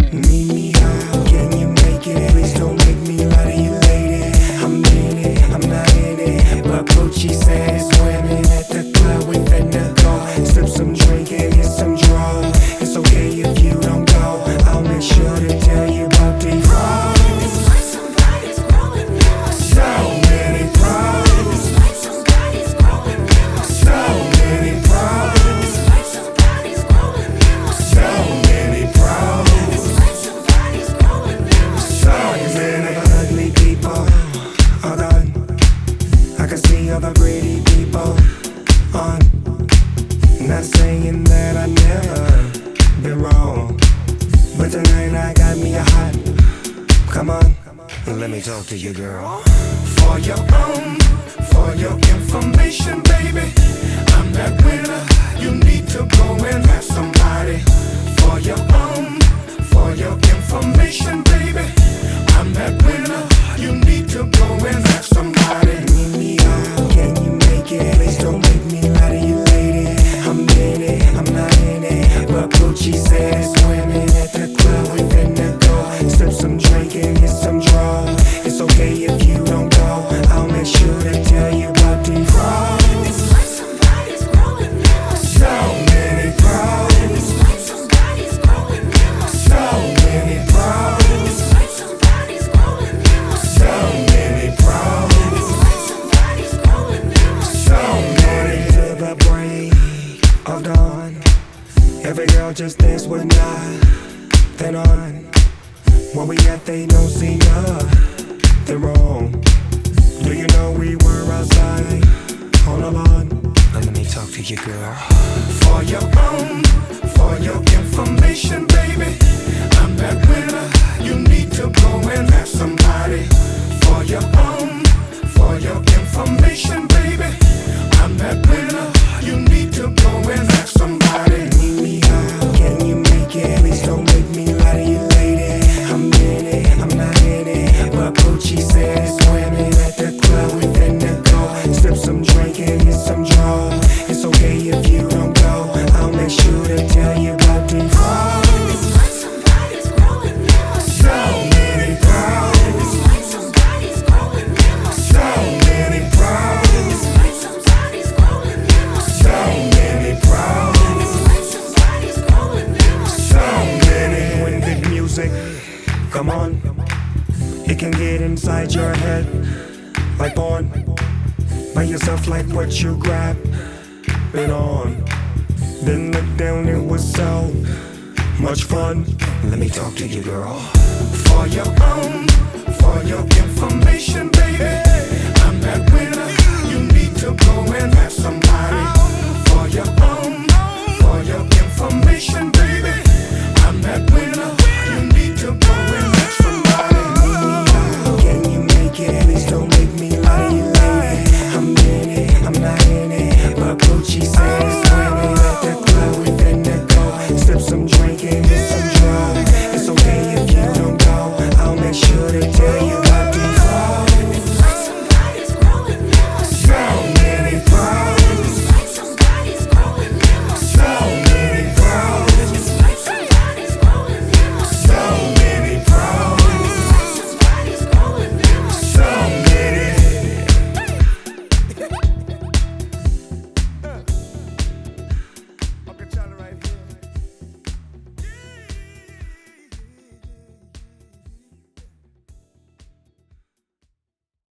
Meet me out, can you make it? Please don't make me lie to you, lady. I'm in it, I'm not in it, but Gucci says women at the club, we finna go. Sip some drink and hit some draw. It's okay if you don't go, I'll make sure to tell you about these pros. It's like somebody's growing up. So many pros. It's like somebody's growing up. So many pros. It's like somebody's growing up. So many pros. It's like somebody's growing up. So many ugly people. Hold on, I can see all the pretty people on. Not saying that I never been wrong, but tonight I got me a hot. Come on, let me talk to you, girl. For your information, baby, I'm that winner. You need to go and have somebody. For your information, baby, I'm that winner. You need to go and have somebody. Meet me out, can you make it? Please don't make me lie to you, lady. I'm in it, I'm not in it, but Gucci says women at the club, we finna go. Sip some drink and hit some draw. It's okay if you don't go, I'll make sure to tell you about these pros. It's like somebody's growing up. So many pros. It's like somebody's growing up. So many pros. It's like somebody's growing up. So many pros. It's like somebody's growing up. So many to the break of dawn. Every girl just dance with nothing on. Where we at, they don't see nothing wrong. Do you know we were outside on the lawn? Now let me talk to you, girl. For your information, baby, I'm that winner. You need to go and have somebody. For your information, baby, I'm that winner. You need to go and have somebody. Meet me out, can you make it? Please don't make me lie to you, lady. I'm in it, I'm not in it, but Gucci says women at the club, we finna go. Sip some drink and hit some draw. It's okay if you don't go, I'll make sure to tell you about these pros. It's like somebody's growing up. So many pros. It's like somebody's growing up. So many pros. It's like somebody's growing up. So many pros. It's like somebody's growing up. So many. When the music come on, it can get inside your head like porn. By yourself like what you grab it on. Then look down, it was so much fun. Let me talk to you, girl. For your information, baby, I'm that winner. You need to go and have some